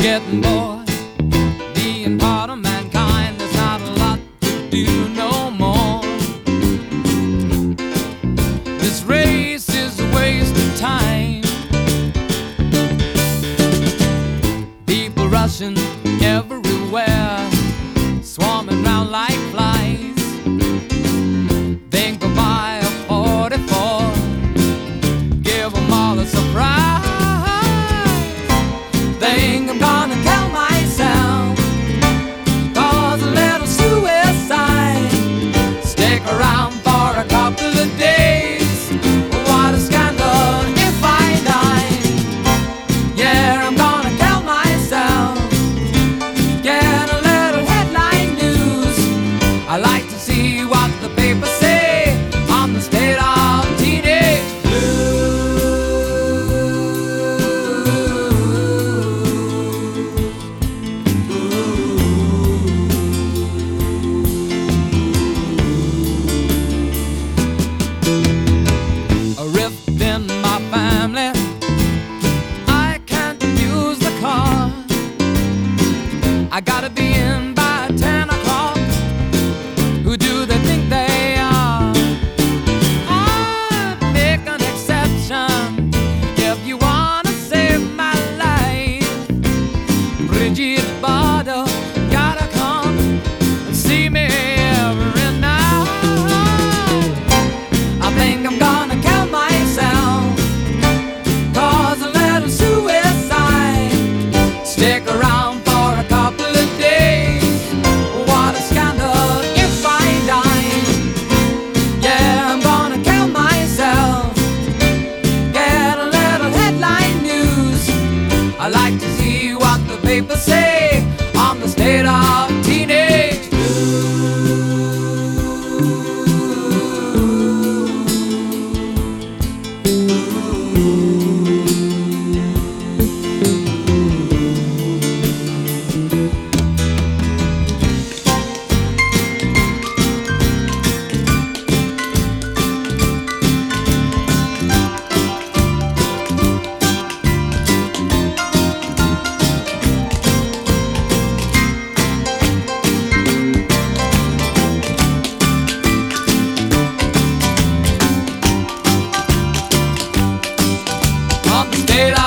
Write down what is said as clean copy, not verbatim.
getting bored, being part of mankind. There's not a lot to do no more. This race is a waste of time. People rushing everywhere, swarming round like flies. Think we'll buy a 44, give them all a surprise. Think I'm gonna kill myself, cause a little suicide. Stick around for a couple of days, what a scandal if I die. Yeah, I'm gonna kill myself, get a little headline news. I like to see what the papers say on the state of teenage a rift in my family, I can't use the car. I gotta be in by 10 o'clock. Who do they think they are? I'd make an exception if you wanna save my life. Bridget Bardot, gotta come and see me every night. I think I'm gonna kill myself, cause a little suicide. Stick around for a couple of days, what a scandal if I die. Yeah, I'm gonna kill myself, get a little headline news. I like to see what the papers say on the state of teenage on the state of